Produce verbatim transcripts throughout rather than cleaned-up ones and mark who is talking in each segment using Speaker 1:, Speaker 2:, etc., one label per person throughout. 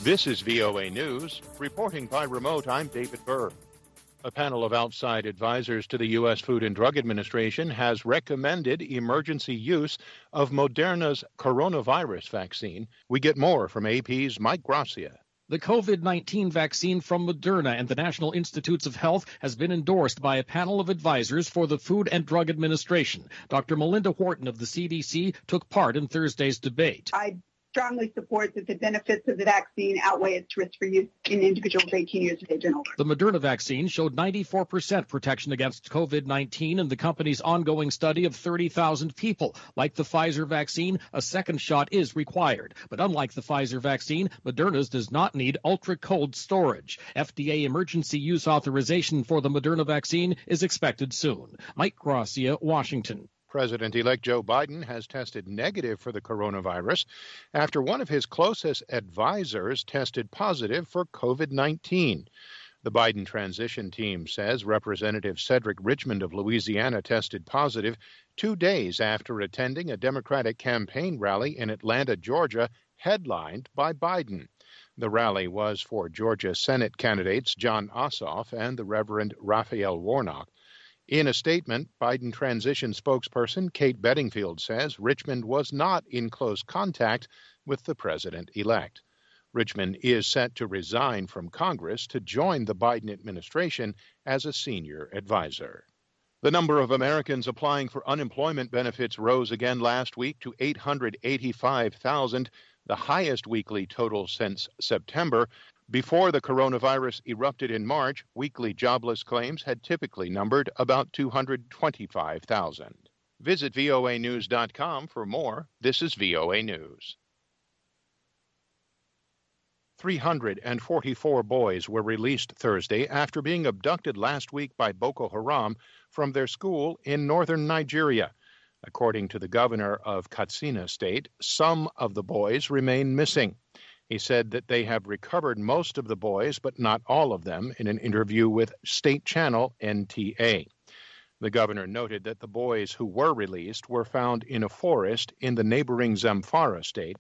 Speaker 1: This is V O A News. Reporting by remote, I'm David Burr. A panel of outside advisors to the U S Food and Drug Administration has recommended emergency use of Moderna's coronavirus vaccine. We get more from A P's Mike Gracia.
Speaker 2: The COVID nineteen vaccine from Moderna and the National Institutes of Health has been endorsed by a panel of advisors for the Food and Drug Administration. Doctor Melinda Wharton of the C D C took part in Thursday's debate.
Speaker 3: I strongly support that the benefits of the vaccine outweigh its risk for use in individuals eighteen years of age and older.
Speaker 2: The Moderna vaccine showed ninety-four percent protection against COVID nineteen in the company's ongoing study of thirty thousand people. Like the Pfizer vaccine, a second shot is required. But unlike the Pfizer vaccine, Moderna's does not need ultra-cold storage. F D A emergency use authorization for the Moderna vaccine is expected soon. Mike Gracia, Washington.
Speaker 1: President-elect Joe Biden has tested negative for the coronavirus after one of his closest advisors tested positive for COVID nineteen. The Biden transition team says Representative Cedric Richmond of Louisiana tested positive two days after attending a Democratic campaign rally in Atlanta, Georgia, headlined by Biden. The rally was for Georgia Senate candidates Jon Ossoff and the Reverend Raphael Warnock. In a statement, Biden transition spokesperson Kate Bedingfield says Richmond was not in close contact with the president-elect. Richmond is set to resign from Congress to join the Biden administration as a senior advisor. The number of Americans applying for unemployment benefits rose again last week to eight hundred eighty-five thousand, the highest weekly total since September. Before the coronavirus erupted in March, weekly jobless claims had typically numbered about two hundred twenty-five thousand. Visit V O A news dot com for more. This is V O A News. three hundred forty-four boys were released Thursday after being abducted last week by Boko Haram from their school in northern Nigeria. According to the governor of Katsina State, some of the boys remain missing. He said that they have recovered most of the boys, but not all of them, in an interview with state channel N T A. The governor noted that the boys who were released were found in a forest in the neighboring Zamfara state.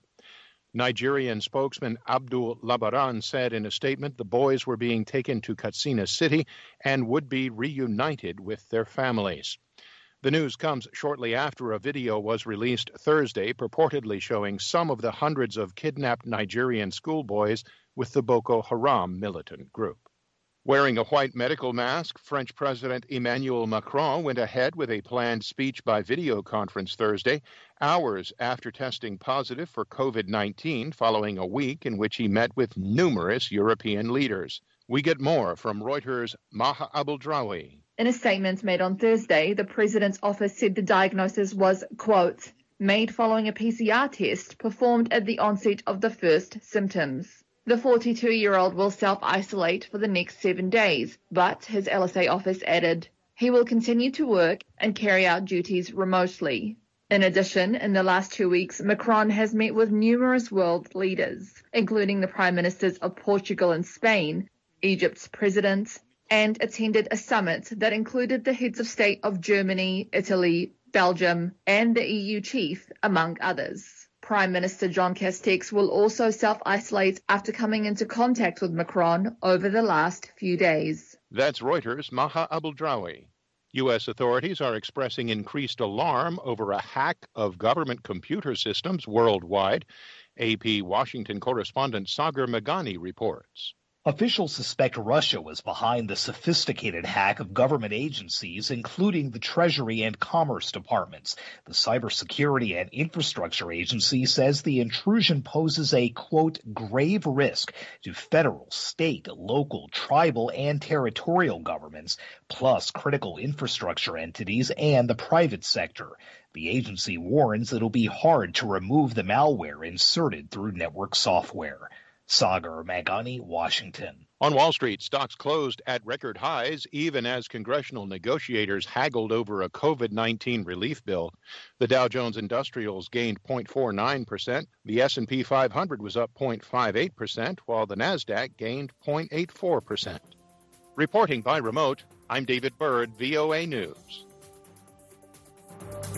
Speaker 1: Nigerian spokesman Abdul Labaran said in a statement the boys were being taken to Katsina City and would be reunited with their families. The news comes shortly after a video was released Thursday purportedly showing some of the hundreds of kidnapped Nigerian schoolboys with the Boko Haram militant group. Wearing a white medical mask, French President Emmanuel Macron went ahead with a planned speech by video conference Thursday, hours after testing positive for COVID nineteen following a week in which he met with numerous European leaders. We get more from Reuters' Maha Abuldrawi.
Speaker 4: In a statement made on Thursday, the president's office said the diagnosis was, quote, made following a P C R test performed at the onset of the first symptoms. The forty-two-year-old will self-isolate for the next seven days, but his L S A office added he will continue to work and carry out duties remotely. In addition, in the last two weeks, Macron has met with numerous world leaders, including the prime ministers of Portugal and Spain, Egypt's president, and attended a summit that included the heads of state of Germany, Italy, Belgium, and the E U chief, among others. Prime Minister John Castex will also self-isolate after coming into contact with Macron over the last few days.
Speaker 1: That's Reuters' Maha Abuldrawi. U S authorities are expressing increased alarm over a hack of government computer systems worldwide. A P Washington correspondent Sagar Meghani reports.
Speaker 5: Officials suspect Russia was behind the sophisticated hack of government agencies, including the Treasury and Commerce departments. The Cybersecurity and Infrastructure Agency says the intrusion poses a, quote, grave risk to federal, state, local, tribal, and territorial governments, plus critical infrastructure entities and the private sector. The agency warns it'll be hard to remove the malware inserted through network software. Sagar Meghani, Washington.
Speaker 1: On Wall Street, stocks closed at record highs, even as congressional negotiators haggled over a COVID nineteen relief bill. The Dow Jones Industrials gained zero point four nine percent. The S and P five hundred was up zero point five eight percent, while the NASDAQ gained zero point eight four percent. Reporting by remote, I'm David Byrd, V O A News.